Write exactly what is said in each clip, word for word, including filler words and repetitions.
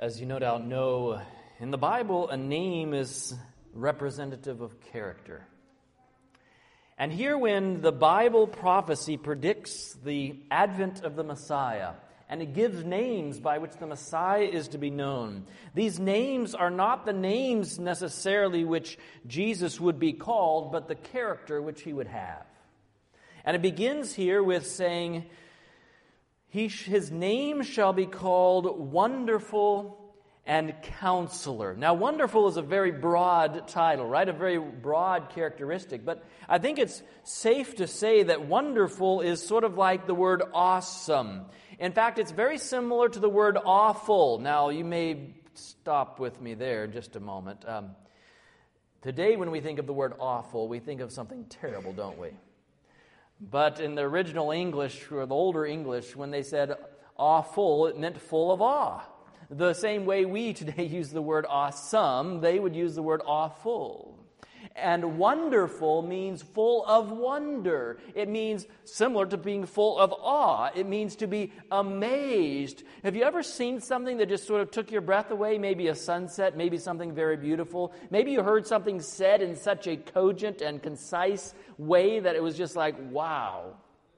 As you no doubt know, in the Bible, a name is representative of character. And here when the Bible prophecy predicts the advent of the Messiah, and it gives names by which the Messiah is to be known, these names are not the names necessarily which Jesus would be called, but the character which he would have. And it begins here with saying, He, his name shall be called Wonderful and Counselor. Now, wonderful is a very broad title, right? A very broad characteristic. But I think it's safe to say that wonderful is sort of like the word awesome. In fact, it's very similar to the word awful. Now, you may stop with me there just a moment. Um, today, when we think of the word awful, we think of something terrible, don't we? But in the original English, or the older English, when they said awful, it meant full of awe. The same way we today use the word awesome, they would use the word awful. And wonderful means full of wonder. It means similar to being full of awe. It means to be amazed. Have you ever seen something that just sort of took your breath away? Maybe a sunset, maybe something very beautiful. Maybe you heard something said in such a cogent and concise way that it was just like, wow.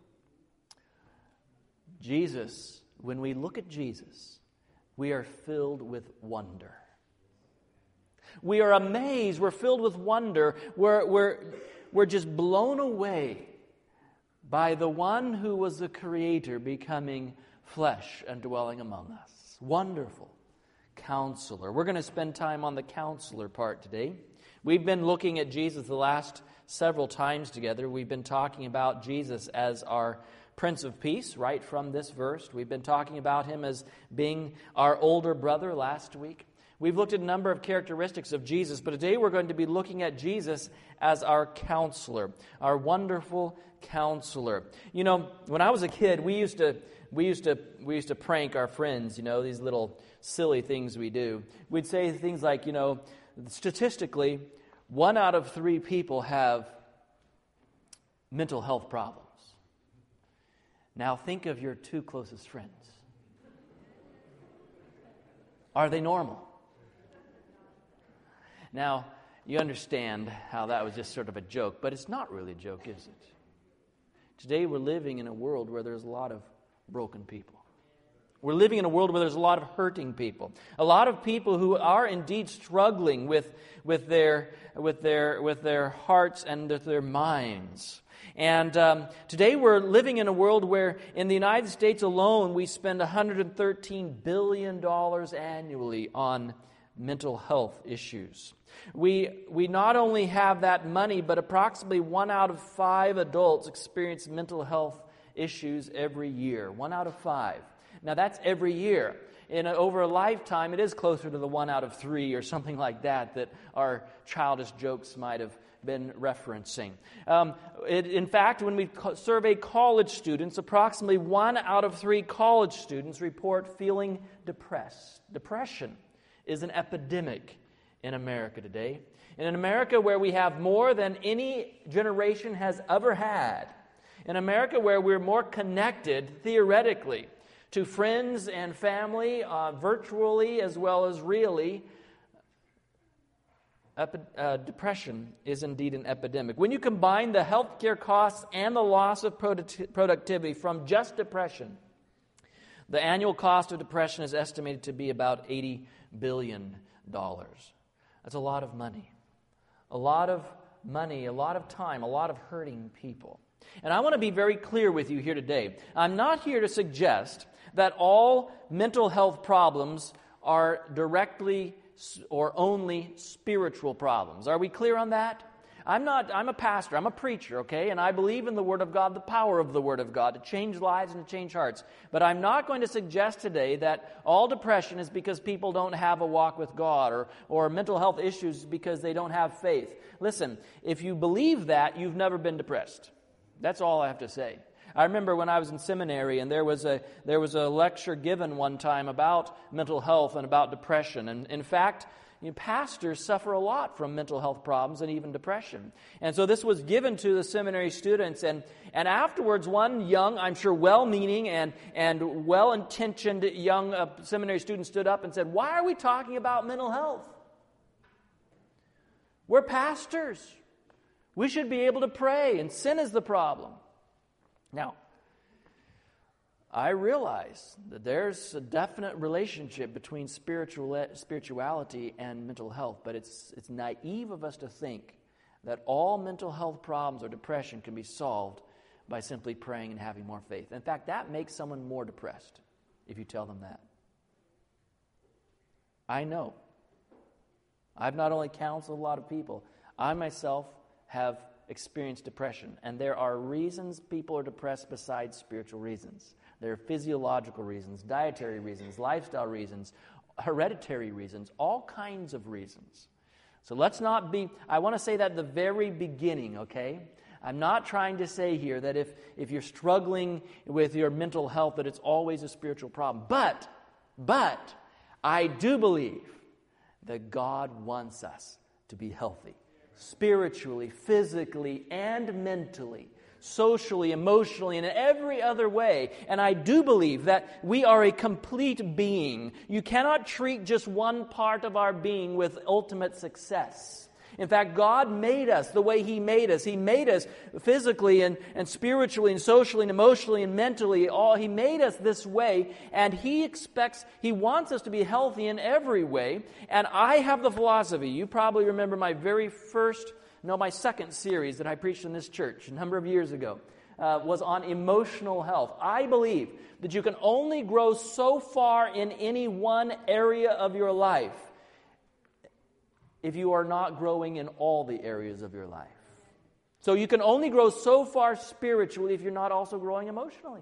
Jesus, when we look at Jesus, we are filled with wonder. We are amazed. We're filled with wonder. We're, we're, we're just blown away by the one who was the Creator becoming flesh and dwelling among us. Wonderful Counselor. We're going to spend time on the Counselor part today. We've been looking at Jesus the last several times together. We've been talking about Jesus as our Prince of Peace, right from this verse. We've been talking about him as being our older brother last week. We've looked at a number of characteristics of Jesus, but today we're going to be looking at Jesus as our counselor, our wonderful counselor. You know, when I was a kid, we used to we used to we used to prank our friends, you know, these little silly things we do. We'd say things like, you know, statistically, one out of three people have mental health problems. Now think of your two closest friends. Are they normal? Now, you understand how that was just sort of a joke, but it's not really a joke, is it? Today we're living in a world where there's a lot of broken people. We're living in a world where there's a lot of hurting people. A lot of people who are indeed struggling with, with, their, with, their, with their hearts and with their minds. And um, today we're living in a world where in the United States alone we spend one hundred thirteen billion dollars annually on mental health issues. We we not only have that money, but approximately one out of five adults experience mental health issues every year. One out of five. Now that's every year. In a, over a lifetime, it is closer to the one out of three or something like that that our childish jokes might have been referencing. Um, it, in fact, when we co- survey college students, approximately one out of three college students report feeling depressed. Depression is an epidemic in America today. And in America where we have more than any generation has ever had, in America where we're more connected, theoretically, to friends and family, uh, virtually as well as really, Epi- uh, depression is indeed an epidemic. When you combine the healthcare costs and the loss of product- productivity from just depression, the annual cost of depression is estimated to be about eighty billion dollars. That's a lot of money. A lot of money, a lot of time, a lot of hurting people. And I want to be very clear with you here today. I'm not here to suggest that all mental health problems are directly or only spiritual problems. Are we clear on that? I'm not, I'm a pastor, I'm a preacher, okay? And I believe in the Word of God, the power of the Word of God to change lives and to change hearts. But I'm not going to suggest today that all depression is because people don't have a walk with God or, or mental health issues because they don't have faith. Listen, if you believe that, you've never been depressed. That's all I have to say. I remember when I was in seminary and there was a there was a lecture given one time about mental health and about depression. And in fact, you know, pastors suffer a lot from mental health problems and even depression. And so this was given to the seminary students. And, and afterwards, one young, I'm sure well-meaning and, and well-intentioned young uh, seminary student stood up and said, "Why are we talking about mental health? We're pastors. We should be able to pray, and sin is the problem." Now, I realize that there's a definite relationship between spiritual spirituality and mental health, but it's it's naive of us to think that all mental health problems or depression can be solved by simply praying and having more faith. In fact, that makes someone more depressed if you tell them that. I know. I've not only counseled a lot of people, I myself have experienced depression, and there are reasons people are depressed besides spiritual reasons. There are physiological reasons, dietary reasons, lifestyle reasons, hereditary reasons, all kinds of reasons. So let's not be, I want to say that at the very beginning, okay? I'm not trying to say here that if, if you're struggling with your mental health that it's always a spiritual problem. But, but, I do believe that God wants us to be healthy. Spiritually, physically, and mentally. Socially, emotionally, and in every other way. And I do believe that we are a complete being. You cannot treat just one part of our being with ultimate success. In fact, God made us the way He made us. He made us physically and, and spiritually and socially and emotionally and mentally. All He made us this way, and He expects, He wants us to be healthy in every way. And I have the philosophy, you probably remember my very first, no, my second series that I preached in this church a number of years ago, uh, was on emotional health. I believe that you can only grow so far in any one area of your life if you are not growing in all the areas of your life. So you can only grow so far spiritually if you're not also growing emotionally,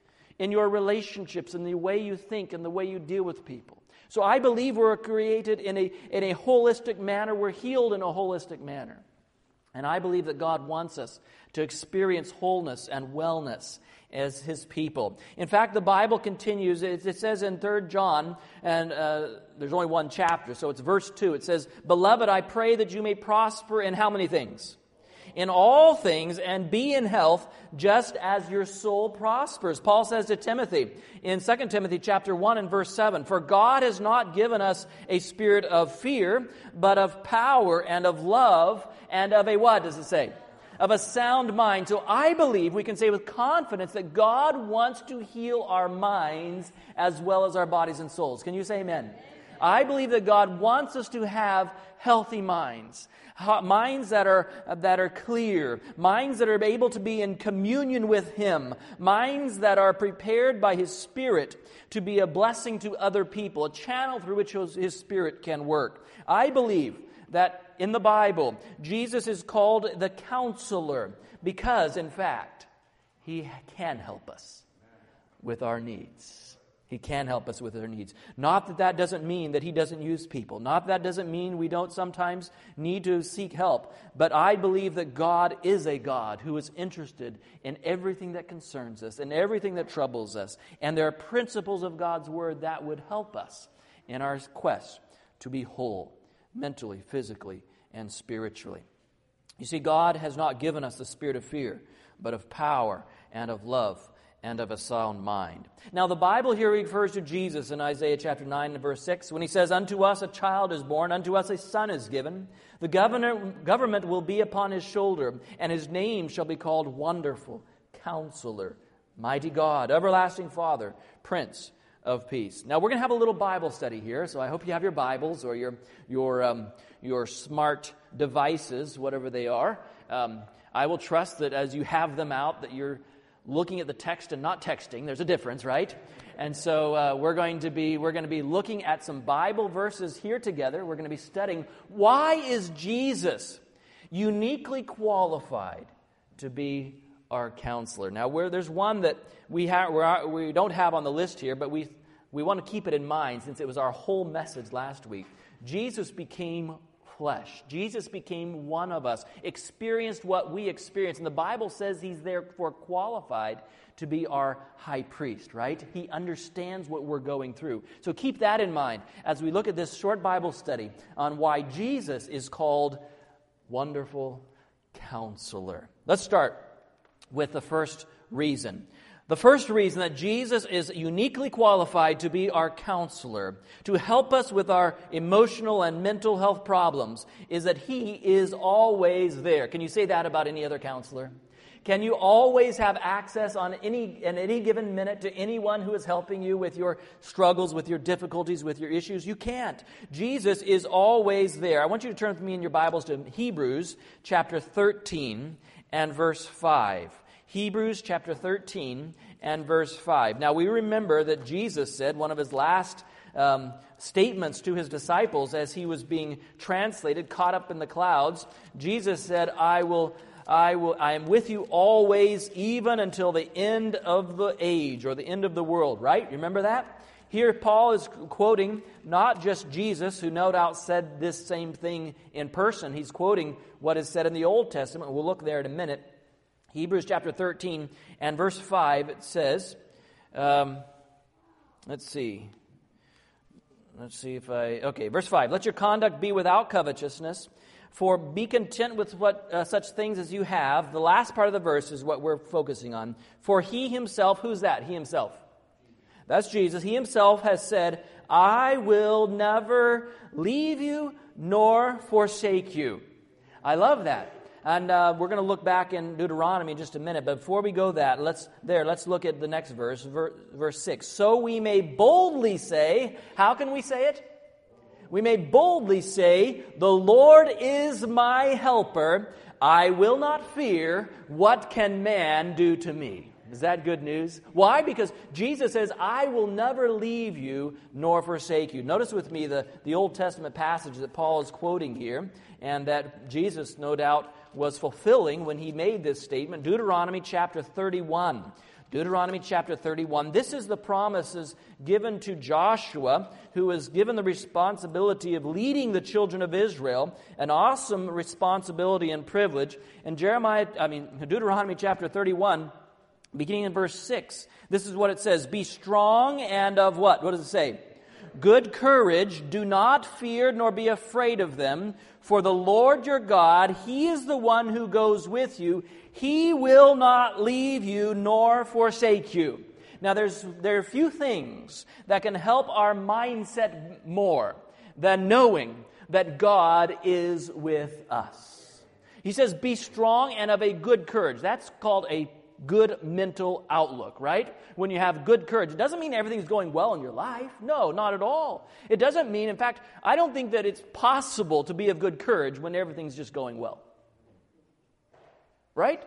in your relationships, in the way you think, and the way you deal with people. So I believe we're created in a, in a holistic manner. We're healed in a holistic manner. And I believe that God wants us to experience wholeness and wellness as His people. In fact, the Bible continues. It, it says in Third John, and uh, there's only one chapter, so it's verse two. It says, "Beloved, I pray that you may prosper in" how many things? "In all things, and be in health, just as your soul prospers." Paul says to Timothy in Second Timothy chapter one and verse seven, "For God has not given us a spirit of fear, but of power and of love and of a" what does it say? "Of a sound mind." So I believe we can say with confidence that God wants to heal our minds as well as our bodies and souls. Can you say amen? I believe that God wants us to have healthy minds. Minds that are that are clear, minds that are able to be in communion with Him, minds that are prepared by His Spirit to be a blessing to other people, a channel through which His Spirit can work. I believe that in the Bible, Jesus is called the Counselor because, in fact, He can help us with our needs. He can help us with our needs. Not that that doesn't mean that He doesn't use people. Not that doesn't mean we don't sometimes need to seek help. But I believe that God is a God who is interested in everything that concerns us and everything that troubles us. And there are principles of God's Word that would help us in our quest to be whole, mentally, physically, and spiritually. You see, God has not given us the spirit of fear, but of power and of love and of a sound mind. Now, the Bible here refers to Jesus in Isaiah chapter nine and verse six when He says, "Unto us a child is born, unto us a son is given. The governor, government will be upon His shoulder, and His name shall be called Wonderful, Counselor, Mighty God, Everlasting Father, Prince of Peace." Now, we're going to have a little Bible study here, so I hope you have your Bibles or your your um, your smart devices, whatever they are. Um, I will trust that as you have them out, that you're looking at the text and not texting. There's a difference, right? And so uh, we're going to be we're going to be looking at some Bible verses here together. We're going to be studying why is Jesus uniquely qualified to be our counselor. Now, where there's one that we have we don't have on the list here, but we we want to keep it in mind since it was our whole message last week. Jesus became flesh. Jesus became one of us, experienced what we experience. And the Bible says he's therefore qualified to be our high priest, right? He understands what we're going through. So keep that in mind as we look at this short Bible study on why Jesus is called Wonderful Counselor. Let's start with the first reason. The first reason that Jesus is uniquely qualified to be our counselor, to help us with our emotional and mental health problems, is that he is always there. Can you say that about any other counselor? Can you always have access on any at any given minute to anyone who is helping you with your struggles, with your difficulties, with your issues? You can't. Jesus is always there. I want you to turn with me in your Bibles to Hebrews chapter thirteen and verse five. Hebrews chapter thirteen and verse five. Now we remember that Jesus said, one of his last um, statements to his disciples as he was being translated, caught up in the clouds, Jesus said, I will... I will. I am with you always, even until the end of the age, or the end of the world, right? Remember that? Here Paul is quoting not just Jesus, who no doubt said this same thing in person. He's quoting what is said in the Old Testament. We'll look there in a minute. Hebrews chapter thirteen and verse five, it says, um, let's see. Let's see if I... Okay, verse five. Let your conduct be without covetousness, for be content with what uh, such things as you have. The last part of the verse is what we're focusing on. For he himself, who's that? He himself. That's Jesus. He himself has said, I will never leave you nor forsake you. I love that. And uh, we're going to look back in Deuteronomy in just a minute. But before we go that, let's there. Let's look at the next verse, ver, verse six. So we may boldly say, how can we say it? We may boldly say, the Lord is my helper. I will not fear. What can man do to me? Is that good news? Why? Because Jesus says, I will never leave you nor forsake you. Notice with me the, the Old Testament passage that Paul is quoting here, and that Jesus, no doubt, was fulfilling when he made this statement. Deuteronomy chapter thirty-one. Deuteronomy chapter thirty-one. This is the promises given to Joshua, who was given the responsibility of leading the children of Israel, an awesome responsibility and privilege. And Jeremiah, I mean Deuteronomy chapter thirty-one, beginning in verse six, this is what it says: Be strong and of what? What does it say? Good courage, do not fear nor be afraid of them, for the Lord your God, He is the one who goes with you. He will not leave you nor forsake you. Now there's there are a few things that can help our mindset more than knowing that God is with us. He says, be strong and of a good courage. That's called a good mental outlook, right? When you have good courage. It doesn't mean everything's going well in your life. No, not at all. It doesn't mean, in fact, I don't think that it's possible to be of good courage when everything's just going well. Right?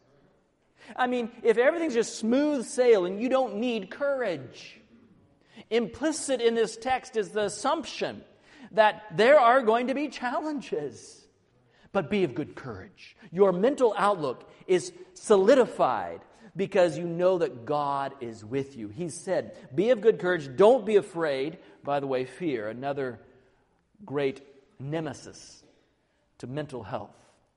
I mean, if everything's just smooth sailing, you don't need courage. Implicit in this text is the assumption that there are going to be challenges. But be of good courage. Your mental outlook is solidified because you know that God is with you. He said, be of good courage, don't be afraid. By the way, fear, another great nemesis to mental health.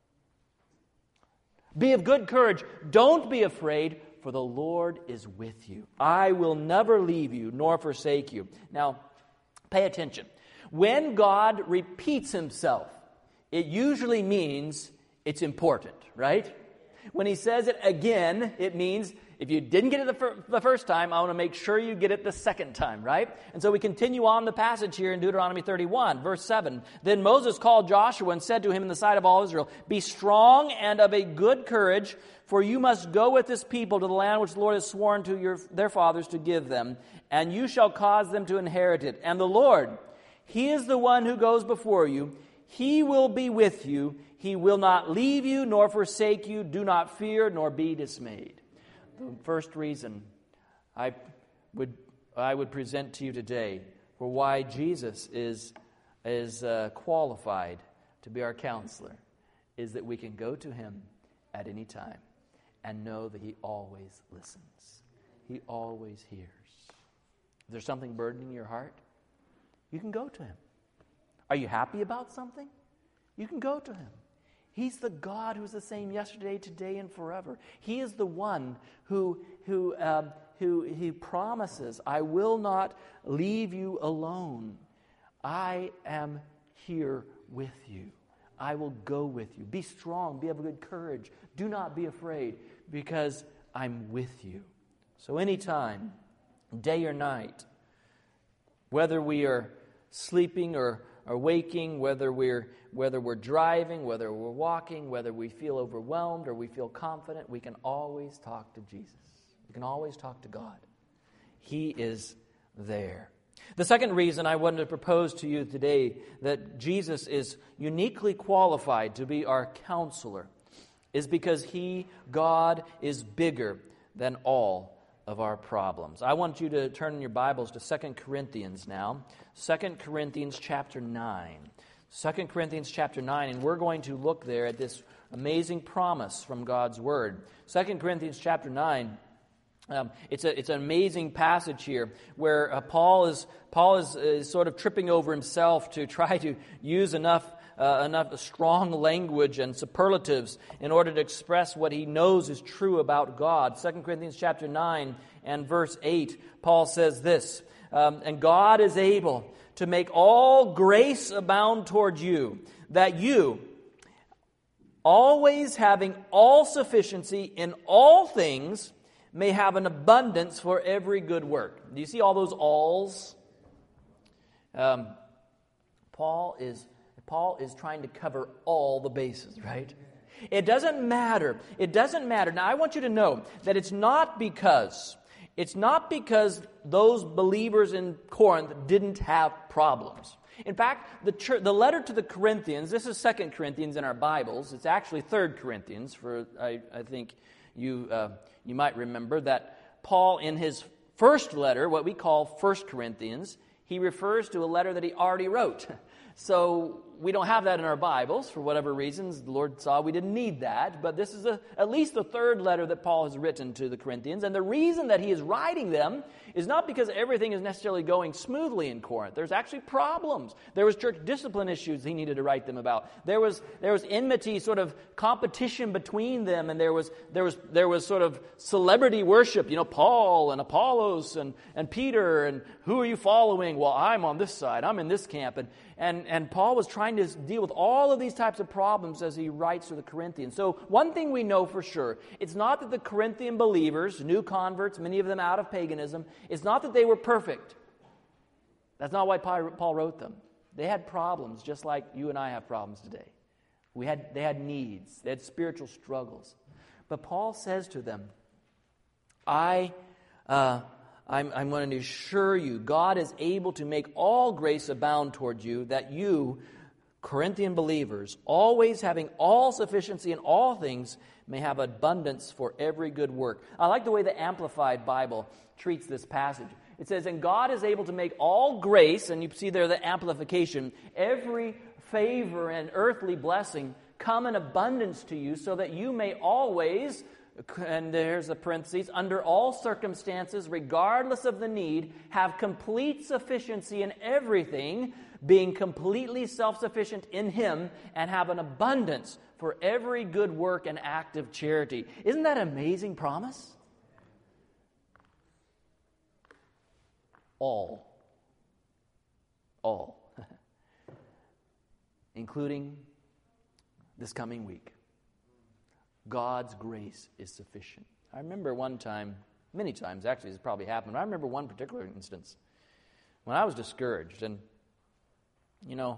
Be of good courage, don't be afraid, for the Lord is with you. I will never leave you nor forsake you. Now, pay attention. When God repeats Himself, it usually means it's important, right? When He says it again, it means if you didn't get it the, fir- the first time, I want to make sure you get it the second time, right? And so we continue on the passage here in Deuteronomy thirty-one, verse seven. Then Moses called Joshua and said to him in the sight of all Israel, Be strong and of a good courage, for you must go with this people to the land which the Lord has sworn to your, their fathers to give them, and you shall cause them to inherit it. And the Lord, He is the one who goes before you. He will be with you. He will not leave you nor forsake you. Do not fear nor be dismayed. The first reason I would I would present to you today for why Jesus is is uh, qualified to be our counselor is that we can go to Him at any time and know that He always listens. He always hears. If there's something burdening your heart, you can go to Him. Are you happy about something? You can go to him. He's the God who's the same yesterday, today, and forever. He is the one who who um, who he promises, I will not leave you alone. I am here with you. I will go with you. Be strong. Be of good courage. Do not be afraid, because I'm with you. So anytime, day or night, whether we are sleeping or, or waking, whether we're whether we're driving, whether we're walking, whether we feel overwhelmed or we feel confident, we can always talk to Jesus. We can always talk to God. He is there. The second reason I wanted to propose to you today that Jesus is uniquely qualified to be our counselor is because He, God, is bigger than all of our problems. I want you to turn in your Bibles to Second Corinthians now. Second Corinthians chapter nine. Second Corinthians chapter nine, and we're going to look there at this amazing promise from God's Word. Second Corinthians chapter nine. Um, it's a it's an amazing passage here where uh, Paul is Paul is, is sort of tripping over himself to try to use enough uh, enough strong language and superlatives in order to express what he knows is true about God. Second Corinthians chapter nine and verse eight, Paul says this, um, and God is able to make all grace abound toward you, that you, always having all sufficiency in all things, may have an abundance for every good work. Do you see all those alls? Um, Paul is Paul is trying to cover all the bases, right? It doesn't matter. It doesn't matter. Now, I want you to know that it's not because it's not because those believers in Corinth didn't have problems. In fact, the church, the letter to the Corinthians, this is Second Corinthians in our Bibles. It's actually Third Corinthians. For I, I think you uh, you might remember that Paul, in his first letter, what we call First Corinthians, he refers to a letter that he already wrote. So we don't have that in our Bibles for whatever reasons. The Lord saw we didn't need that. But this is a, at least the third letter that Paul has written to the Corinthians. And the reason that he is writing them is not because everything is necessarily going smoothly in Corinth. There's actually problems. There was church discipline issues he needed to write them about. There was there was enmity, sort of competition between them, and there was there was there was sort of celebrity worship. You know, Paul and Apollos and, and Peter, and who are you following? Well, I'm on this side. I'm in this camp. And and and Paul was trying to deal with all of these types of problems as he writes to the Corinthians. So one thing we know for sure, it's not that the Corinthian believers, new converts, many of them out of paganism, it's not that they were perfect. That's not why Paul wrote them. They had problems just like you and I have problems today. We had, they had needs. They had spiritual struggles. But Paul says to them, I, uh, I'm, I'm going to assure you, God is able to make all grace abound toward you, that you, Corinthian believers, always having all sufficiency in all things, may have abundance for every good work. I like the way the Amplified Bible treats this passage. It says, and God is able to make all grace, and you see there the amplification, every favor and earthly blessing come in abundance to you, so that you may always, and there's the parentheses, under all circumstances, regardless of the need, have complete sufficiency in everything, being completely self-sufficient in Him, and have an abundance for every good work and act of charity. Isn't that an amazing promise? All. All. Including this coming week. God's grace is sufficient. I remember one time, many times actually, this probably happened, but I remember one particular instance when I was discouraged. And, you know,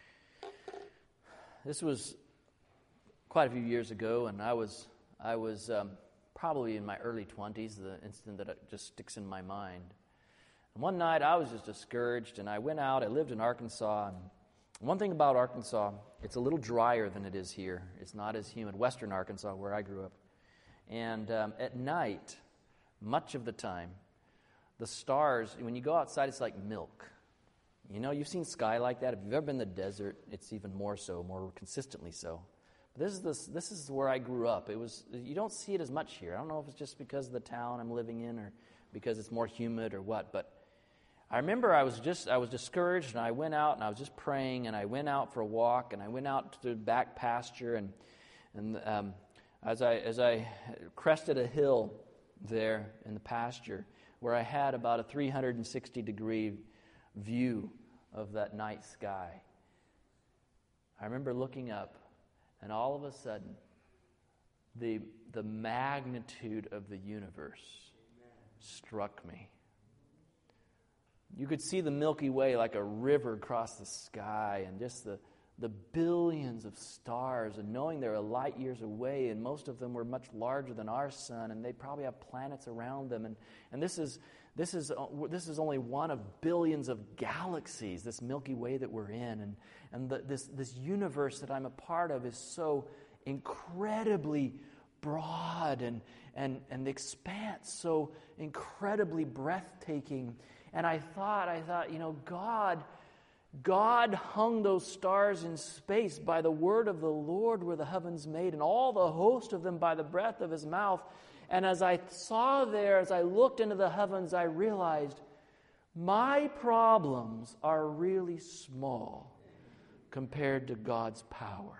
this was quite a few years ago, and I was I was um, probably in my early twenties, the incident that just sticks in my mind. And one night I was just discouraged, and I went out. I lived in Arkansas, and one thing about Arkansas, it's a little drier than it is here. It's not as humid. Western Arkansas, where I grew up. And um, at night, much of the time, the stars, when you go outside, it's like milk. You know, you've seen sky like that. If you've ever been in the desert, it's even more so, more consistently so. But this is this, this is where I grew up. It was you don't see it as much here. I don't know if it's just because of the town I'm living in or because it's more humid or what, but I remember I was just, I was discouraged, and I went out, and I was just praying, and I went out for a walk, and I went out to the back pasture, and and um, as I as I crested a hill there in the pasture, where I had about a three hundred sixty degree view of that night sky, I remember looking up, and all of a sudden, the the magnitude of the universe struck me. You could see the Milky Way like a river across the sky, and just the, the billions of stars, and knowing they're light years away, and most of them were much larger than our sun, and they probably have planets around them. And, and this is this is this is only one of billions of galaxies, this Milky Way that we're in, and and the, this this universe that I'm a part of is so incredibly broad, and and and the expanse so incredibly breathtaking. And I thought, I thought, you know, God, God hung those stars in space. By the word of the Lord were the heavens made, and all the host of them by the breath of his mouth. And as I saw there, as I looked into the heavens, I realized my problems are really small compared to God's power.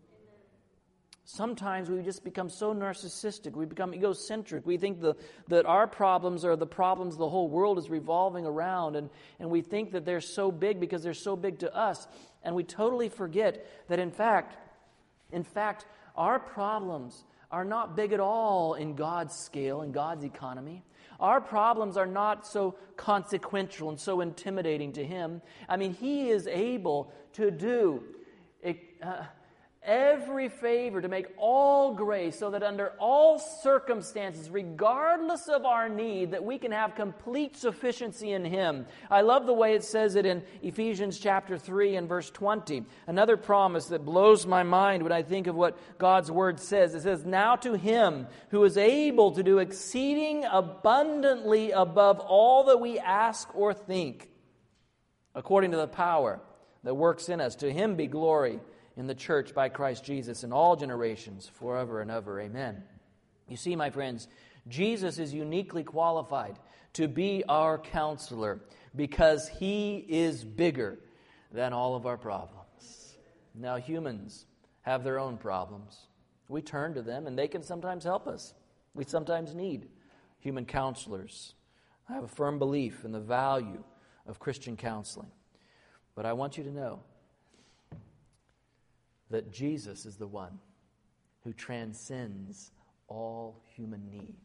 Sometimes we just become so narcissistic. We become egocentric. We think the, that our problems are the problems the whole world is revolving around. And, and we think that they're so big because they're so big to us. And we totally forget that in fact, in fact, our problems are not big at all in God's scale, in God's economy. Our problems are not so consequential and so intimidating to Him. I mean, He is able to do Uh, every favor, to make all grace, so that under all circumstances, regardless of our need, that we can have complete sufficiency in Him. I love the way it says it in Ephesians chapter three and verse twenty. Another promise that blows my mind when I think of what God's Word says. It says, "Now to Him who is able to do exceeding abundantly above all that we ask or think, according to the power that works in us, to Him be glory in the church by Christ Jesus in all generations, forever and ever. Amen." You see, my friends, Jesus is uniquely qualified to be our counselor because He is bigger than all of our problems. Now, humans have their own problems. We turn to them, and they can sometimes help us. We sometimes need human counselors. I have a firm belief in the value of Christian counseling. But I want you to know that Jesus is the one who transcends all human need.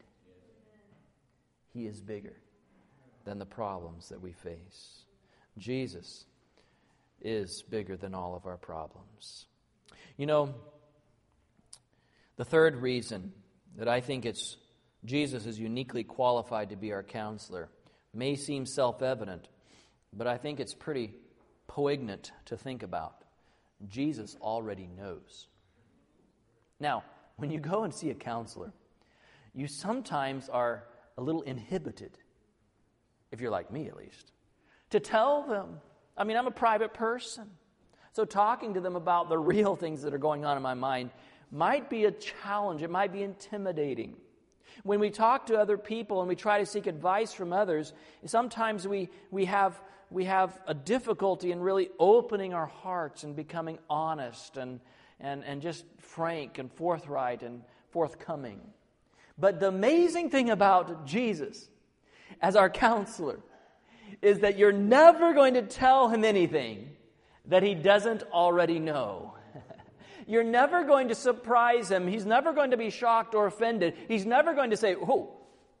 He is bigger than the problems that we face. Jesus is bigger than all of our problems. You know, the third reason that I think it's Jesus is uniquely qualified to be our counselor may seem self-evident, but I think it's pretty poignant to think about. Jesus already knows. Now, when you go and see a counselor, you sometimes are a little inhibited, if you're like me at least, to tell them. I mean, I'm a private person, so talking to them about the real things that are going on in my mind might be a challenge. It might be intimidating. When we talk to other people and we try to seek advice from others, sometimes we, we have we have a difficulty in really opening our hearts and becoming honest and, and, and just frank and forthright and forthcoming. But the amazing thing about Jesus as our counselor is that you're never going to tell Him anything that He doesn't already know. You're never going to surprise Him. He's never going to be shocked or offended. He's never going to say, "Oh,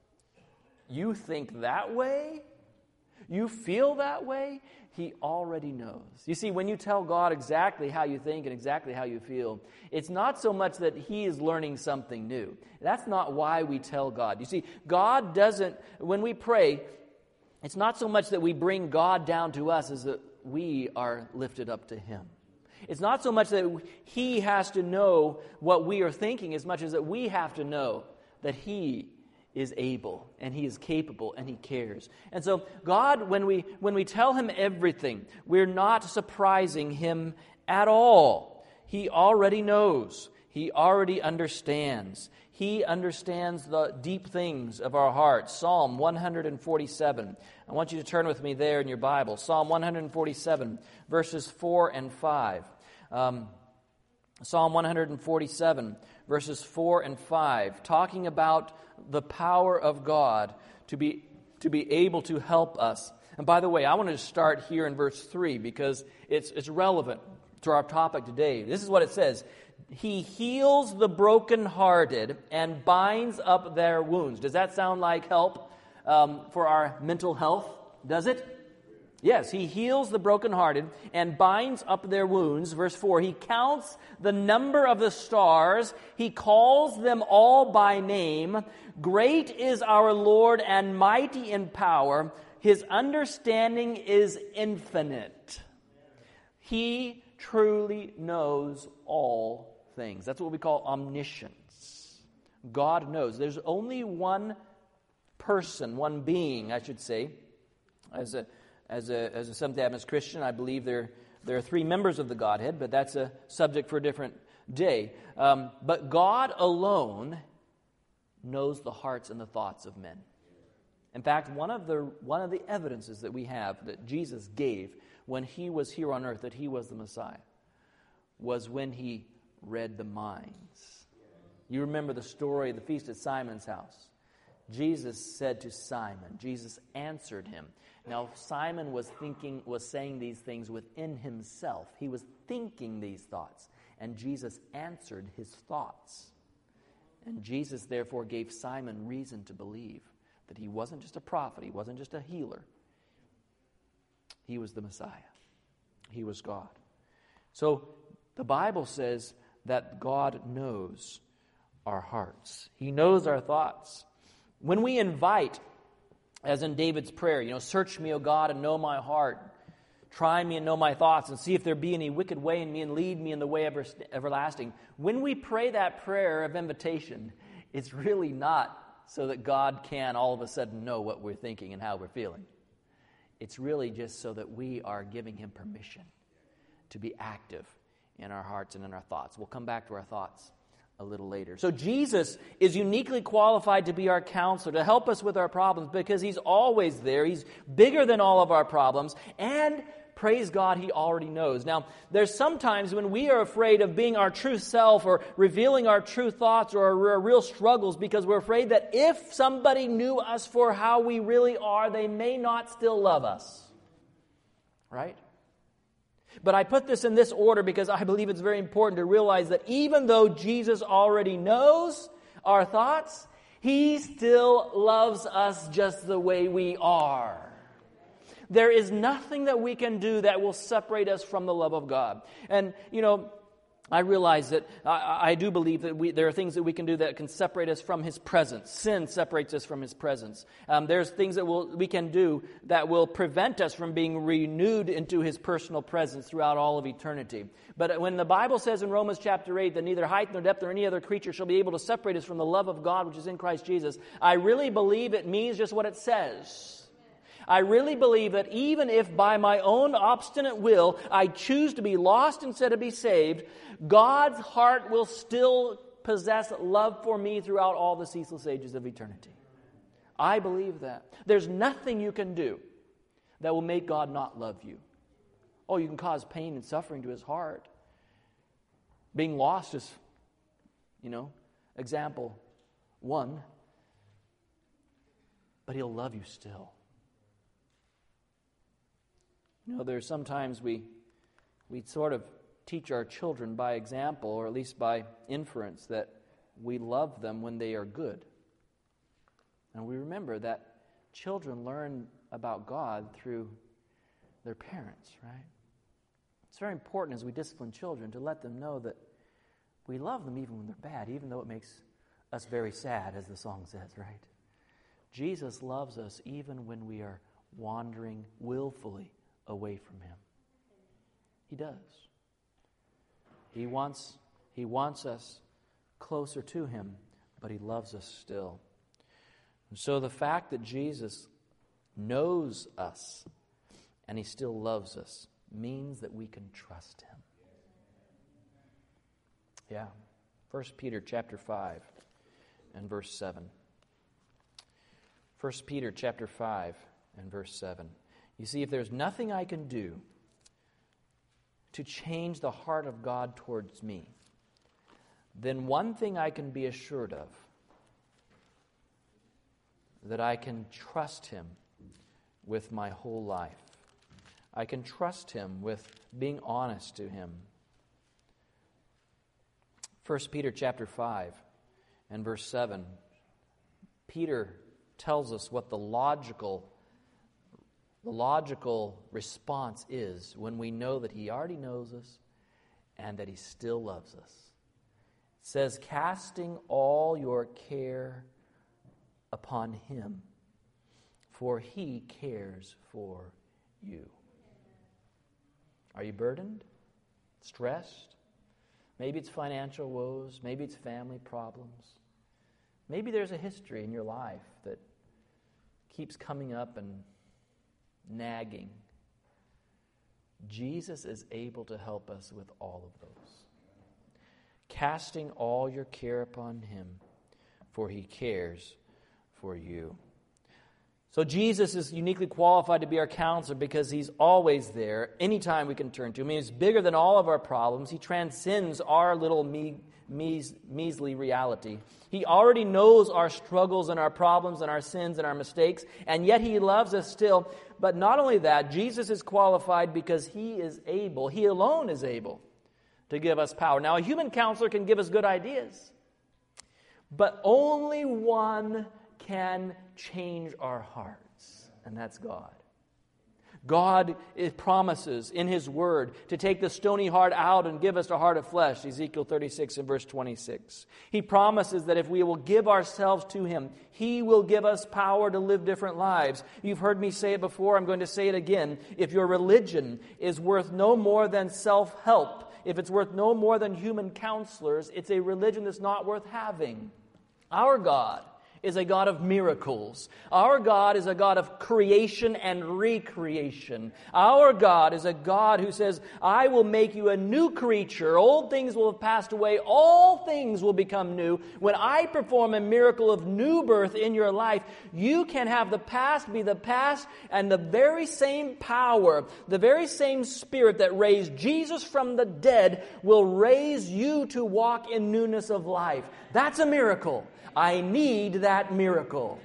you think that way? You feel that way?" He already knows. You see, when you tell God exactly how you think and exactly how you feel, it's not so much that He is learning something new. That's not why we tell God. You see, God doesn't, when we pray, it's not so much that we bring God down to us as that we are lifted up to Him. It's not so much that He has to know what we are thinking as much as that we have to know that He is able and He is capable and He cares. And so God, when we when we tell Him everything, we're not surprising Him at all. He already knows. He He already understands. He understands the deep things of our hearts. Psalm one forty-seven. I want you to turn with me there in your Bible. Psalm one forty-seven, verses four and five. Um, Psalm one forty-seven, verses four and five, talking about the power of God to be, to be able to help us. And by the way, I want to start here in verse three because it's, it's relevant to our topic today. This is what it says. He heals the brokenhearted and binds up their wounds. Does that sound like help um, for our mental health? Does it? Yes, he heals the brokenhearted and binds up their wounds. Verse four, he counts the number of the stars. He calls them all by name. Great is our Lord and mighty in power. His understanding is infinite. He truly knows all things. That's what we call omniscience. God knows. There's only one person, one being, I should say. As a as a as a Seventh-day Adventist Christian, I believe there there are three members of the Godhead, but that's a subject for a different day. Um, but God alone knows the hearts and the thoughts of men. In fact, one of the one of the evidences that we have that Jesus gave when he was here on earth that he was the Messiah was when he read the minds. You remember the story of the feast at Simon's house. Jesus said to Simon, Jesus answered him. Now Simon was thinking, was saying these things within himself. He was thinking these thoughts, and Jesus answered his thoughts. And Jesus therefore gave Simon reason to believe that he wasn't just a prophet, he wasn't just a healer. He was the Messiah. He was God. So the Bible says that God knows our hearts. He knows our thoughts. When we invite, as in David's prayer, you know, search me, O God, and know my heart. Try me and know my thoughts, and see if there be any wicked way in me, and lead me in the way ever, everlasting. When we pray that prayer of invitation, it's really not so that God can all of a sudden know what we're thinking and how we're feeling. It's really just so that we are giving him permission to be active in our hearts and in our thoughts. We'll come back to our thoughts a little later. So Jesus is uniquely qualified to be our counselor, to help us with our problems, because he's always there. He's bigger than all of our problems, and praise God, he already knows. Now, there's sometimes when we are afraid of being our true self or revealing our true thoughts or our, our real struggles because we're afraid that if somebody knew us for how we really are, they may not still love us. Right? But I put this in this order because I believe it's very important to realize that even though Jesus already knows our thoughts, he still loves us just the way we are. There is nothing that we can do that will separate us from the love of God. And, you know, I realize that I, I do believe that we, there are things that we can do that can separate us from his presence. Sin separates us from his presence. Um, there's things that we'll, we can do that will prevent us from being renewed into his personal presence throughout all of eternity. But when the Bible says in Romans chapter eight that neither height nor depth nor any other creature shall be able to separate us from the love of God which is in Christ Jesus, I really believe it means just what it says. I really believe that even if by my own obstinate will I choose to be lost instead of be saved, God's heart will still possess love for me throughout all the ceaseless ages of eternity. I believe that. There's nothing you can do that will make God not love you. Oh, you can cause pain and suffering to his heart. Being lost is, you know, example one. But he'll love you still. You know, there's sometimes we we sort of teach our children by example, or at least by inference, that we love them when they are good. And we remember that children learn about God through their parents, right? It's very important as we discipline children to let them know that we love them even when they're bad, even though it makes us very sad, as the song says, right? Jesus loves us even when we are wandering willfully away from him. He does. He wants, he wants us closer to him, but he loves us still. And so the fact that Jesus knows us and he still loves us means that we can trust him. Yeah. First Peter chapter five and verse seven. First Peter chapter five and verse seven. You see, if there's nothing I can do to change the heart of God towards me, then one thing I can be assured of, that I can trust Him with my whole life. I can trust Him with being honest to Him. First Peter chapter five and verse seven. Peter tells us what the logical, the logical response is when we know that He already knows us and that He still loves us. It says, casting all your care upon Him, for He cares for you. Are you burdened? Stressed? Maybe it's financial woes. Maybe it's family problems. Maybe there's a history in your life that keeps coming up and nagging. Jesus is able to help us with all of those. Casting all your care upon Him, for He cares for you. So Jesus is uniquely qualified to be our counselor because He's always there, anytime we can turn to Him. I mean, He's bigger than all of our problems. He transcends our little me, meas, measly reality. He already knows our struggles and our problems and our sins and our mistakes, and yet He loves us still. But not only that, Jesus is qualified because He is able, He alone is able to give us power. Now, a human counselor can give us good ideas, but only one can change our hearts, and that's God. God promises in His Word to take the stony heart out and give us a heart of flesh, Ezekiel thirty-six and verse twenty-six. He promises that if we will give ourselves to Him, He will give us power to live different lives. You've heard me say it before, I'm going to say it again. If your religion is worth no more than self-help, if it's worth no more than human counselors, it's a religion that's not worth having. Our God is a God of miracles. Our God is a God of creation and recreation. Our God is a God who says, I will make you a new creature. Old things will have passed away. All things will become new. When I perform a miracle of new birth in your life, you can have the past be the past, and the very same power, the very same Spirit that raised Jesus from the dead will raise you to walk in newness of life. That's a miracle. I need that miracle.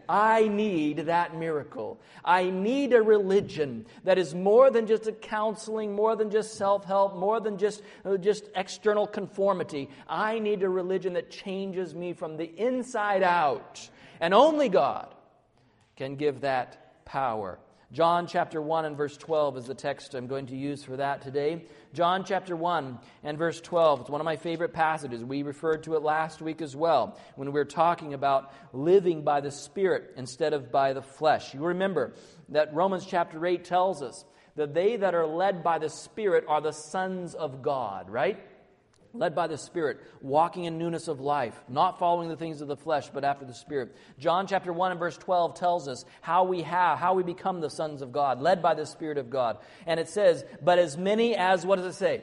I need that miracle. I need a religion that is more than just a counseling, more than just self-help, more than just, uh, just external conformity. I need a religion that changes me from the inside out. And only God can give that power. John chapter one and verse twelve is the text I'm going to use for that today. John chapter one and verse twelve. It's one of my favorite passages. We referred to it last week as well when we were talking about living by the Spirit instead of by the flesh. You remember that Romans chapter eight tells us that they that are led by the Spirit are the sons of God, right? Led by the Spirit, walking in newness of life, not following the things of the flesh, but after the Spirit. John chapter one and verse twelve tells us how we have, how we become the sons of God, led by the Spirit of God. And it says, but as many as, what does it say?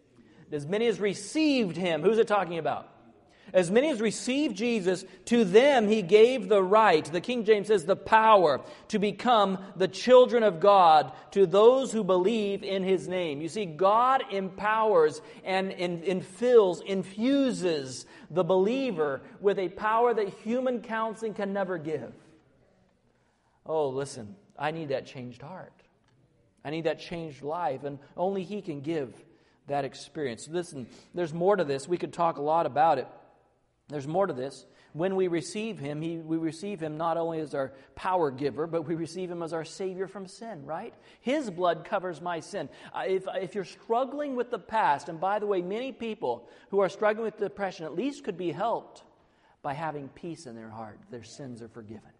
As many as received Him. Who's it talking about? As many as received Jesus, to them He gave the right, the King James says the power, to become the children of God to those who believe in His name. You see, God empowers and infills, infuses the believer with a power that human counseling can never give. Oh, listen, I need that changed heart. I need that changed life, and only He can give that experience. Listen, there's more to this. We could talk a lot about it. There's more to this. When we receive Him, he, we receive Him not only as our power giver, but we receive Him as our Savior from sin, right? His blood covers my sin. Uh, if, if you're struggling with the past, and by the way, many people who are struggling with depression at least could be helped by having peace in their heart. Their sins are forgiven.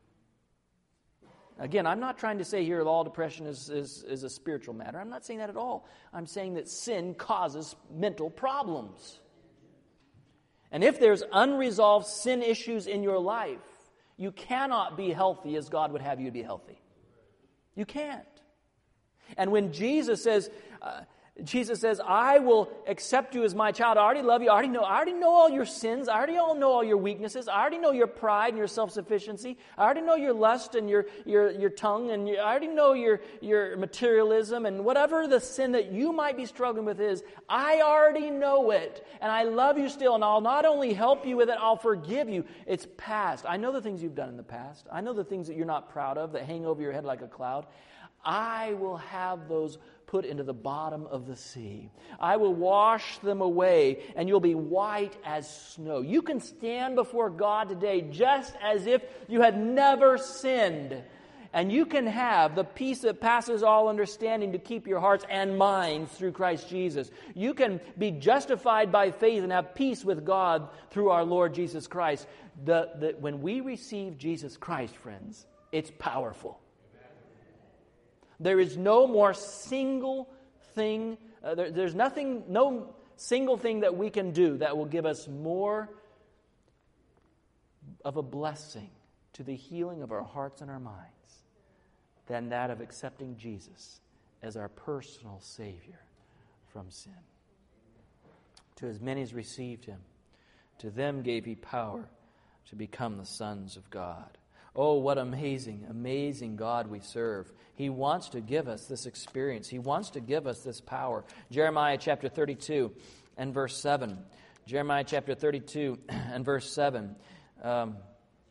Again, I'm not trying to say here that all depression is, is, is a spiritual matter. I'm not saying that at all. I'm saying that sin causes mental problems. And if there's unresolved sin issues in your life, you cannot be healthy as God would have you be healthy. You can't. And when Jesus says, uh, Jesus says, I will accept you as my child. I already love you. I already know, I already know all your sins. I already all know all your weaknesses. I already know your pride and your self-sufficiency. I already know your lust and your, your, your tongue. And your, I already know your, your materialism. And whatever the sin that you might be struggling with is, I already know it. And I love you still. And I'll not only help you with it, I'll forgive you. It's past. I know the things you've done in the past. I know the things that you're not proud of that hang over your head like a cloud. I will have those put into the bottom of the sea. I will wash them away, and you'll be white as snow. You can stand before God today just as if you had never sinned. And you can have the peace that passes all understanding to keep your hearts and minds through Christ Jesus. You can be justified by faith and have peace with God through our Lord Jesus Christ. The, the, when we receive Jesus Christ, friends, it's powerful. There is no more single thing, uh, there, there's nothing, no single thing that we can do that will give us more of a blessing to the healing of our hearts and our minds than that of accepting Jesus as our personal Savior from sin. To as many as received Him, to them gave He power to become the sons of God. Oh, what amazing, amazing God we serve. He wants to give us this experience. He wants to give us this power. Jeremiah chapter thirty-two and verse seven. Jeremiah chapter thirty-two and verse seven. Um,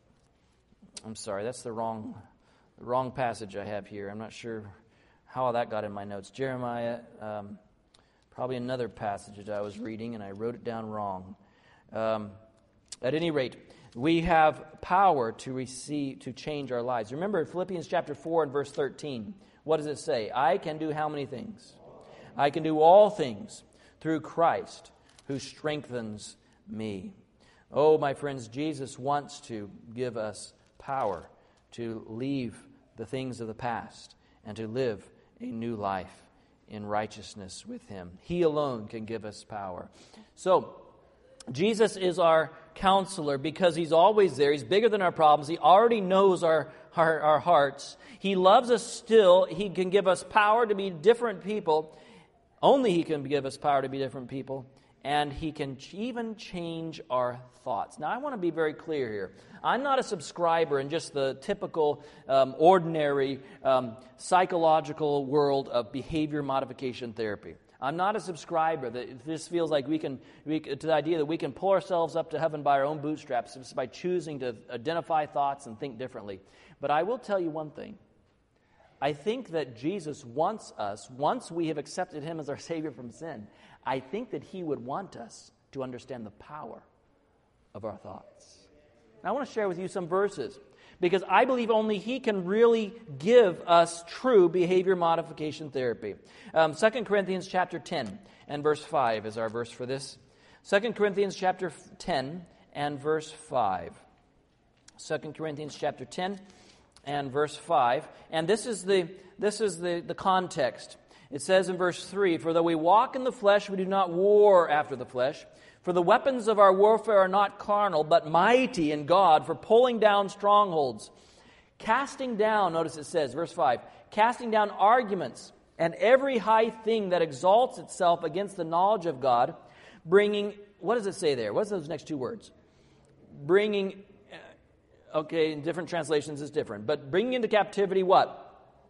I'm sorry, that's the wrong, the wrong passage I have here. I'm not sure how that got in my notes. Jeremiah, um, probably another passage that I was reading, and I wrote it down wrong. Um, at any rate, we have power to receive, to change our lives. Remember Philippians chapter four and verse thirteen. What does it say? I can do how many things? I can do all things through Christ who strengthens me. Oh, my friends, Jesus wants to give us power to leave the things of the past and to live a new life in righteousness with Him. He alone can give us power. So, Jesus is our counselor because He's always there. He's bigger than our problems. He already knows our, our, our hearts. He loves us still. He can give us power to be different people. Only He can give us power to be different people. And He can even change our thoughts. Now, I want to be very clear here. I'm not a subscriber in just the typical, um, ordinary, um, psychological world of behavior modification therapy. I'm not a subscriber that this feels like we can, we, to the idea that we can pull ourselves up to heaven by our own bootstraps just by choosing to identify thoughts and think differently. But I will tell you one thing. I think that Jesus wants us, once we have accepted Him as our Savior from sin, I think that He would want us to understand the power of our thoughts. Now, I want to share with you some verses, because I believe only He can really give us true behavior modification therapy. Um, Second Corinthians chapter ten and verse five is our verse for this. Second Corinthians chapter ten and verse five. Second Corinthians chapter ten and verse five. And this is the this is the, the context. It says in verse three, "For though we walk in the flesh, we do not war after the flesh. For the weapons of our warfare are not carnal, but mighty in God for pulling down strongholds. Casting down," notice it says, verse five, "casting down arguments and every high thing that exalts itself against the knowledge of God, bringing," what does it say there? What's those next two words? Bringing, okay, in different translations it's different, but bringing into captivity what?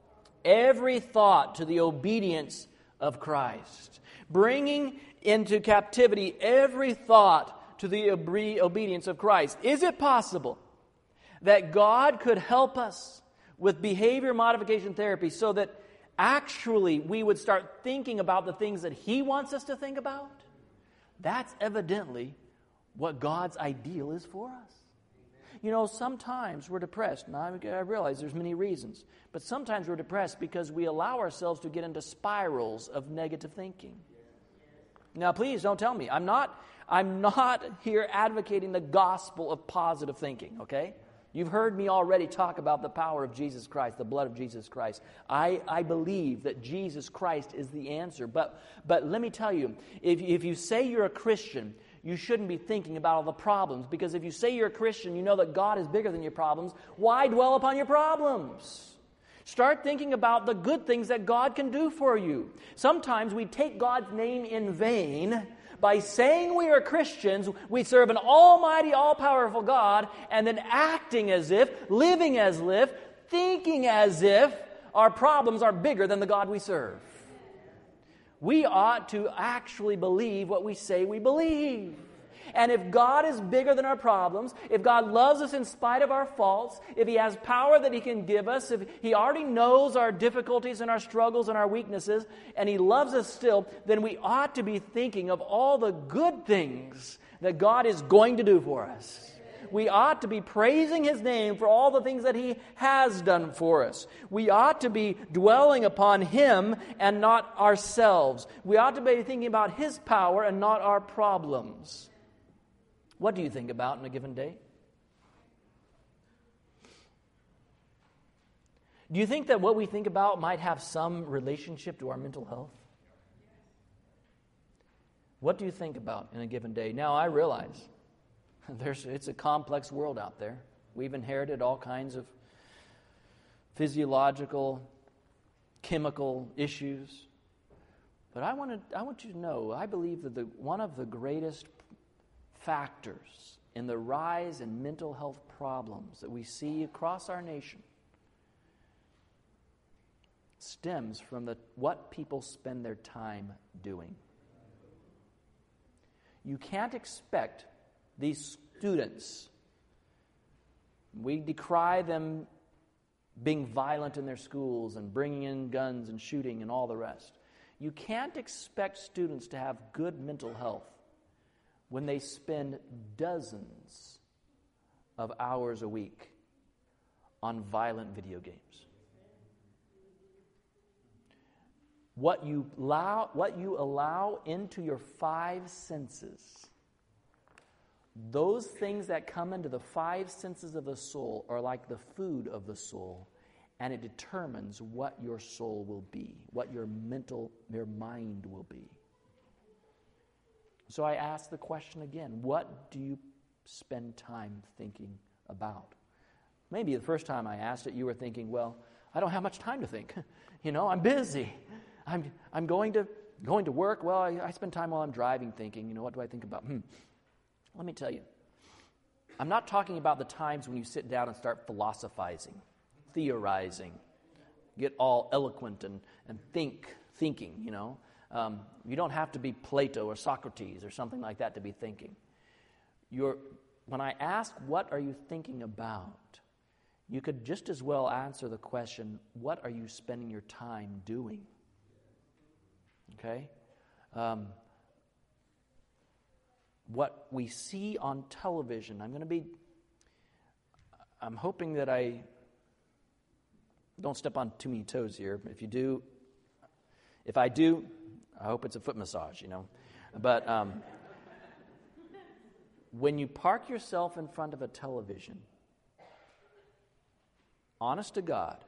Every thought to the obedience of Christ. Bringing into captivity every thought to the obedience of Christ. Is it possible that God could help us with behavior modification therapy so that actually we would start thinking about the things that He wants us to think about? That's evidently what God's ideal is for us. You know, sometimes we're depressed. Now, I realize there's many reasons. But sometimes we're depressed because we allow ourselves to get into spirals of negative thinking. Now, please don't tell me. I'm not, I'm not here advocating the gospel of positive thinking, okay? You've heard me already talk about the power of Jesus Christ, the blood of Jesus Christ. I, I believe that Jesus Christ is the answer. But, but let me tell you, if, if you say you're a Christian, you shouldn't be thinking about all the problems. Because if you say you're a Christian, you know that God is bigger than your problems. Why dwell upon your problems? Start thinking about the good things that God can do for you. Sometimes we take God's name in vain by saying we are Christians, we serve an almighty, all-powerful God, and then acting as if, living as if, thinking as if our problems are bigger than the God we serve. We ought to actually believe what we say we believe. And if God is bigger than our problems, if God loves us in spite of our faults, if He has power that He can give us, if He already knows our difficulties and our struggles and our weaknesses, and He loves us still, then we ought to be thinking of all the good things that God is going to do for us. We ought to be praising His name for all the things that He has done for us. We ought to be dwelling upon Him and not ourselves. We ought to be thinking about His power and not our problems. What do you think about in a given day? Do you think that what we think about might have some relationship to our mental health? What do you think about in a given day? Now, I realize there's, it's a complex world out there. We've inherited all kinds of physiological, chemical issues. But I want to, I want you to know, I believe that the, one of the greatest factors in the rise in mental health problems that we see across our nation stems from the what people spend their time doing. You can't expect these students, we decry them being violent in their schools and bringing in guns and shooting and all the rest. You can't expect students to have good mental health when they spend dozens of hours a week on violent video games. What you allow, what you allow into your five senses, those things that come into the five senses of the soul are like the food of the soul, and it determines what your soul will be, what your mental, your mind will be. So I ask the question again, what do you spend time thinking about? Maybe the first time I asked it, you were thinking, well, I don't have much time to think. You know, I'm busy. I'm I'm going to going to work. Well, I, I spend time while I'm driving thinking, you know, what do I think about? Hmm. Let me tell you, I'm not talking about the times when you sit down and start philosophizing, theorizing, get all eloquent and, and think, thinking, you know. Um, you don't have to be Plato or Socrates or something like that to be thinking. You're, when I ask, what are you thinking about? You could just as well answer the question, what are you spending your time doing? Okay? Um, what we see on television, I'm going to be, I'm hoping that I don't step on too many toes here. If you do, if I do, I hope it's a foot massage, you know. But um, when you park yourself in front of a television, honest to God,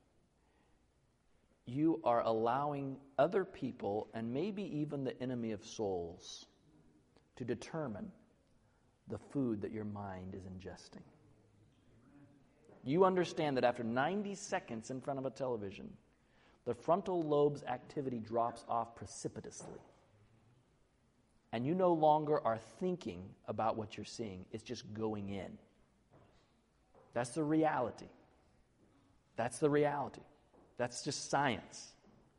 you are allowing other people, and maybe even the enemy of souls, to determine the food that your mind is ingesting. You understand that after ninety seconds in front of a television, the frontal lobe's activity drops off precipitously. And you no longer are thinking about what you're seeing. It's just going in. That's the reality. That's the reality. That's just science.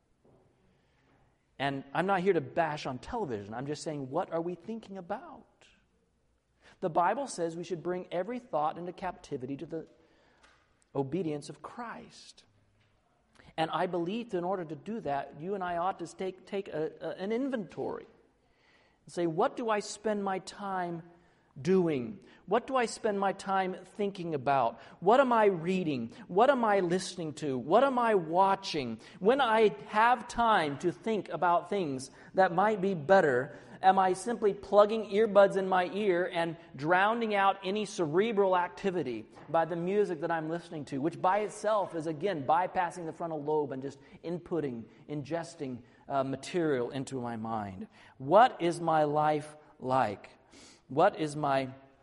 And I'm not here to bash on television. I'm just saying, what are we thinking about? The Bible says we should bring every thought into captivity to the obedience of Christ. And I believe that in order to do that, you and I ought to take, take a, a, an inventory and say, what do I spend my time doing? What do I spend my time thinking about? What am I reading? What am I listening to? What am I watching? When I have time to think about things that might be better, am I simply plugging earbuds in my ear and drowning out any cerebral activity by the music that I'm listening to, which by itself is, again, bypassing the frontal lobe and just inputting, ingesting uh, material into my mind? What is my life like? What is my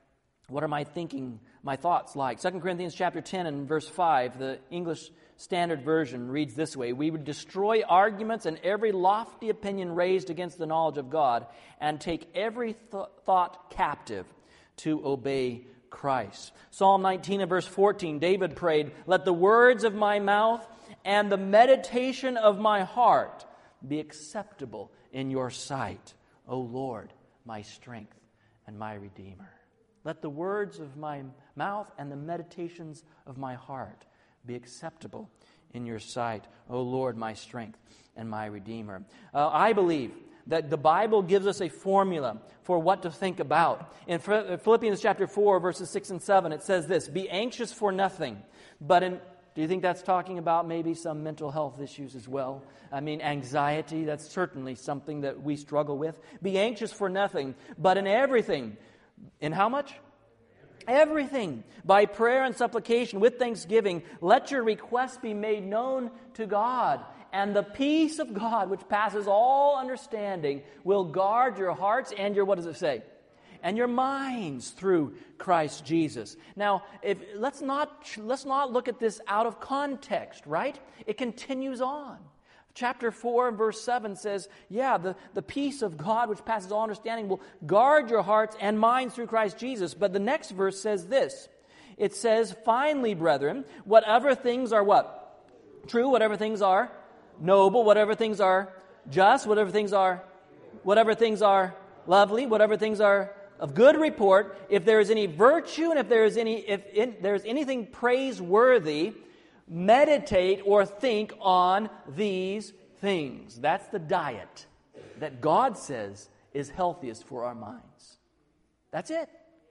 What are my thinking, my thoughts like? Second Corinthians chapter ten and verse five, the English Standard Version reads this way: "We would destroy arguments and every lofty opinion raised against the knowledge of God, and take every th- thought captive to obey Christ." Psalm nineteen and verse fourteen, David prayed, "Let the words of my mouth and the meditation of my heart be acceptable in your sight, O Lord, my strength and my Redeemer." Let the words of my mouth and the meditations of my heart be acceptable in your sight, O Lord, my strength and my Redeemer. Uh, I believe that the Bible gives us a formula for what to think about. In Philippians chapter four, verses six and seven, it says this: "Be anxious for nothing, but in..." Do you think that's talking about maybe some mental health issues as well? I mean, anxiety, that's certainly something that we struggle with. "Be anxious for nothing, but in everything..." In how much? Everything. "By prayer and supplication with thanksgiving, let your requests be made known to God. And the peace of God, which passes all understanding, will guard your hearts and your," what does it say? "And your minds through Christ Jesus." Now, if let's not let's not look at this out of context, right? It continues on. Chapter four and verse seven says, yeah, the, the peace of God which passes all understanding will guard your hearts and minds through Christ Jesus. But the next verse says this. It says, "Finally, brethren, whatever things are" what? True, whatever things are noble, whatever things are just, whatever things are, whatever things are lovely, whatever things are of good report, if there is any virtue and if there is any, if in, there is anything praiseworthy, meditate or think on these things. That's the diet that God says is healthiest for our minds. That's it.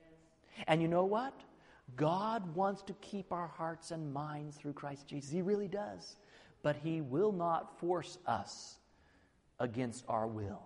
And you know what? God wants to keep our hearts and minds through Christ Jesus. He really does. But He will not force us against our will.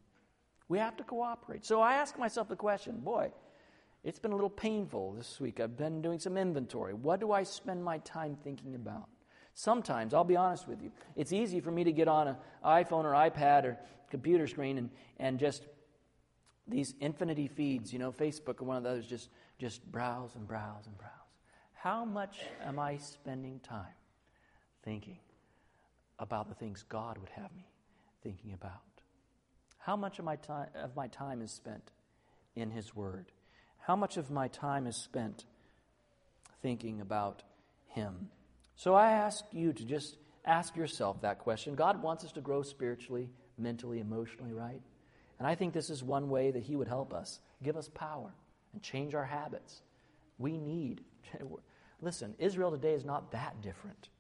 We have to cooperate. So I ask myself the question, boy, it's been a little painful this week. I've been doing some inventory. What do I spend my time thinking about? Sometimes, I'll be honest with you, it's easy for me to get on an iPhone or iPad or computer screen and, and just these infinity feeds, you know, Facebook or one of those, just, just browse and browse and browse. How much am I spending time thinking about the things God would have me thinking about? How much of my time, of my time is spent in His Word? How much of my time is spent thinking about Him? So I ask you to just ask yourself that question. God wants us to grow spiritually, mentally, emotionally, right? And I think this is one way that He would help us, give us power, and change our habits. We need, listen, Israel today is not that different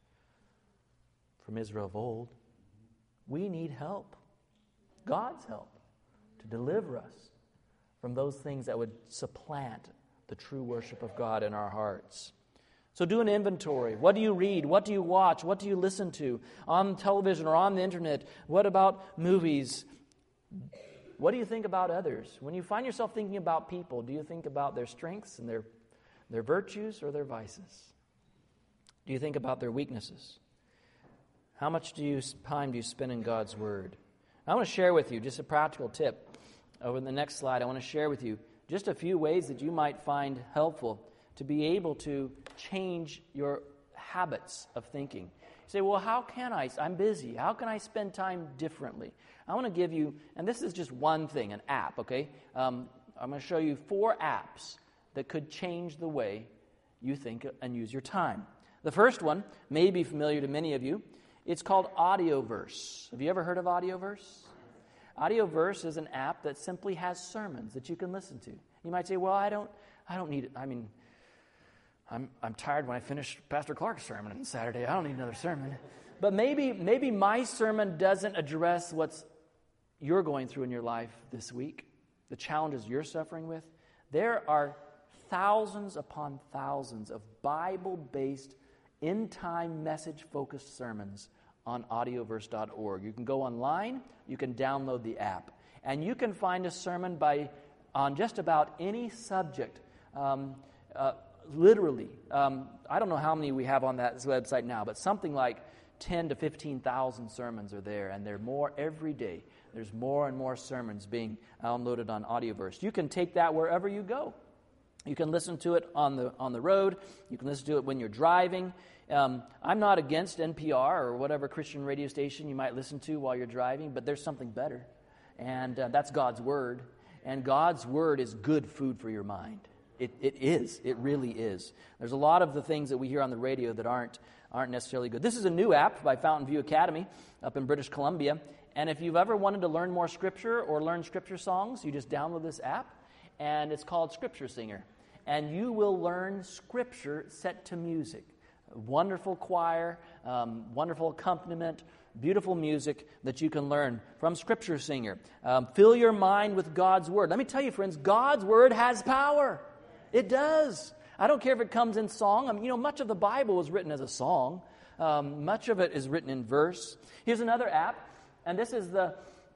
from Israel of old. We need help, God's help, to deliver us from those things that would supplant the true worship of God in our hearts. So do an inventory. What do you read? What do you watch? What do you listen to on television or on the internet? What about movies? What do you think about others? When you find yourself thinking about people, do you think about their strengths and their, their virtues or their vices? Do you think about their weaknesses? How much do you time do you spend in God's Word? I want to share with you just a practical tip. Over the next slide, I want to share with you just a few ways that you might find helpful to be able to change your habits of thinking. You say, well, how can I? I'm busy. How can I spend time differently? I want to give you, and this is just one thing, an app, okay? Um, I'm going to show you four apps that could change the way you think and use your time. The first one may be familiar to many of you. It's called Audioverse. Have you ever heard of Audioverse? Audioverse is an app that simply has sermons that you can listen to. You might say, well, I don't I don't need it. I mean, I'm I'm tired when I finish Pastor Clark's sermon on Saturday. I don't need another sermon. But maybe maybe my sermon doesn't address what's you're going through in your life this week, the challenges you're suffering with. There are thousands upon thousands of Bible-based, end-time, message-focused sermons on audioverse dot org. You can go online, you can download the app, and you can find a sermon by on just about any subject. Um, uh, literally, um, I don't know how many we have on that website now, but something like ten to fifteen thousand sermons are there, and there are more every day. There's more and more sermons being downloaded on Audioverse. You can take that wherever you go. You can listen to it on the on the road. You can listen to it when you're driving. Um, I'm not against N P R or whatever Christian radio station you might listen to while you're driving, but there's something better, and uh, that's God's Word. And God's Word is good food for your mind. It it is. It really is. There's a lot of the things that we hear on the radio that aren't aren't necessarily good. This is a new app by Fountain View Academy up in British Columbia. And if you've ever wanted to learn more Scripture or learn Scripture songs, you just download this app, and it's called Scripture Singer. And you will learn Scripture set to music. Wonderful choir, um, wonderful accompaniment, beautiful music that you can learn from Scripture Singer. Um, fill your mind with God's Word. Let me tell you, friends, God's Word has power. It does. I don't care if it comes in song. I mean, you know, much of the Bible was written as a song. Um, much of it is written in verse. Here's another app, and this is the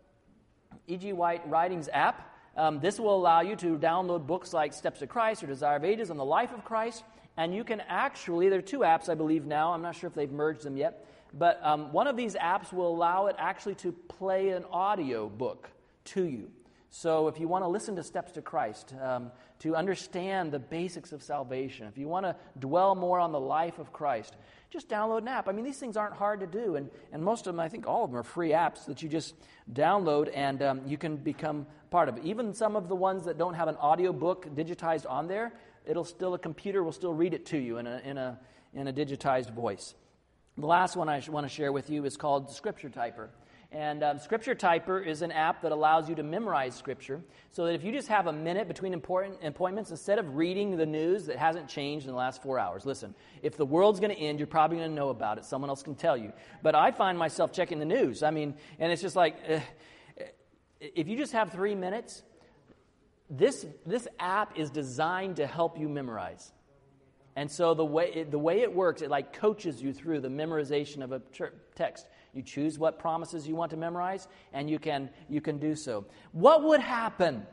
E G White Writings app. Um, this will allow you to download books like Steps to Christ or Desire of Ages on the life of Christ. And you can actually, there are two apps, I believe, now. I'm not sure if they've merged them yet. But um, one of these apps will allow it actually to play an audio book to you. So if you want to listen to Steps to Christ, um, to understand the basics of salvation, if you want to dwell more on the life of Christ, just download an app. I mean, these things aren't hard to do. And, and most of them, I think all of them are free apps that you just download and um, you can become part of it. Even some of the ones that don't have an audio book digitized on there, it'll still, a computer will still read it to you in a in a in a digitized voice. The last one I want to share with you is called Scripture Typer. And um, Scripture Typer is an app that allows you to memorize Scripture, so that if you just have a minute between important appointments, instead of reading the news that hasn't changed in the last four hours, listen, if the world's going to end, you're probably going to know about it. Someone else can tell you. But I find myself checking the news. I mean, and it's just like, uh, if you just have three minutes, This this app is designed to help you memorize. And so the way it, the way it works, it like coaches you through the memorization of a text. You choose what promises you want to memorize, and you can you can do so. What would happen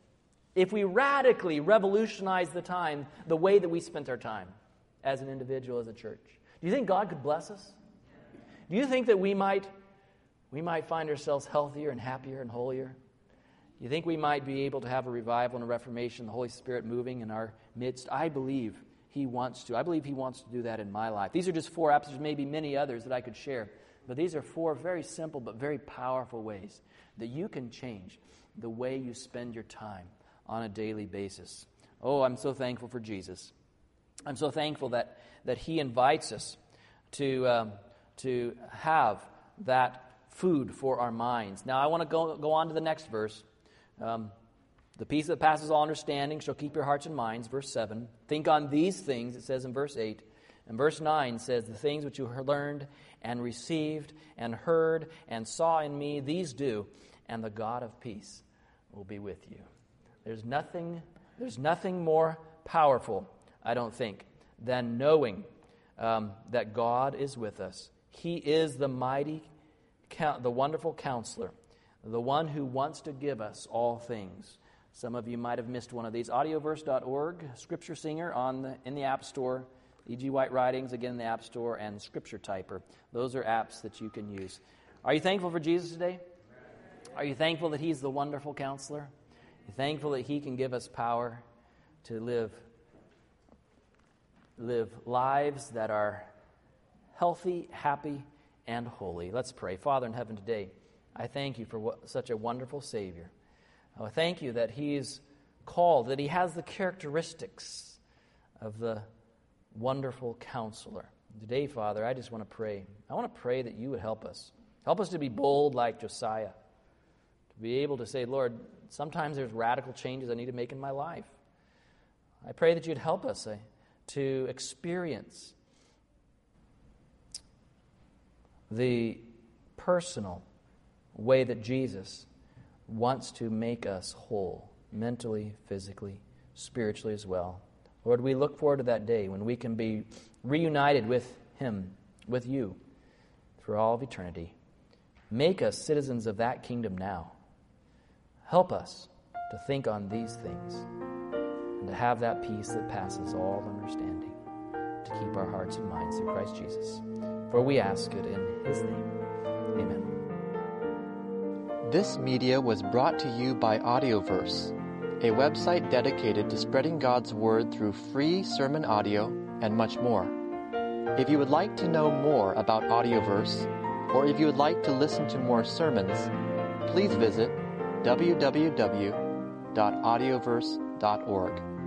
if we radically revolutionized the time, the way that we spent our time as an individual, as a church? Do you think God could bless us? Do you think that we might we might find ourselves healthier and happier and holier? You think we might be able to have a revival and a reformation, the Holy Spirit moving in our midst? I believe He wants to. I believe He wants to do that in my life. These are just four apps. There's maybe many others that I could share. But these are four very simple but very powerful ways that you can change the way you spend your time on a daily basis. Oh, I'm so thankful for Jesus. I'm so thankful that, that He invites us to, um, to have that food for our minds. Now, I want to go, go on to the next verse. Um, the peace that passes all understanding shall keep your hearts and minds, verse seven. Think on these things, it says in verse eight. And verse nine says, the things which you learned and received and heard and saw in me, these do, and the God of peace will be with you. There's nothing, there's nothing more powerful, I don't think, than knowing um, that God is with us. He is the mighty, the wonderful counselor, the one who wants to give us all things. Some of you might have missed one of these. audioverse dot org, Scripture Singer on the, in the App Store, E G White Writings, again in the App Store, and Scripture Typer. Those are apps that you can use. Are you thankful for Jesus today? Are you thankful that He's the wonderful counselor? Are you thankful that He can give us power to live, live lives that are healthy, happy, and holy? Let's pray. Father in heaven, today, I thank You for what, such a wonderful Savior. I thank You that He is called, that He has the characteristics of the wonderful counselor. Today, Father, I just want to pray. I want to pray that You would help us. Help us to be bold like Josiah. To be able to say, Lord, sometimes there's radical changes I need to make in my life. I pray that You'd help us uh, to experience the personal way that Jesus wants to make us whole, mentally, physically, spiritually as well. Lord, we look forward to that day when we can be reunited with Him, with You, for all of eternity. Make us citizens of that kingdom now. Help us to think on these things and to have that peace that passes all understanding, to keep our hearts and minds through Christ Jesus. For we ask it in His name. Amen. This media was brought to you by Audioverse, a website dedicated to spreading God's Word through free sermon audio and much more. If you would like to know more about Audioverse, or if you would like to listen to more sermons, please visit w w w dot audioverse dot org.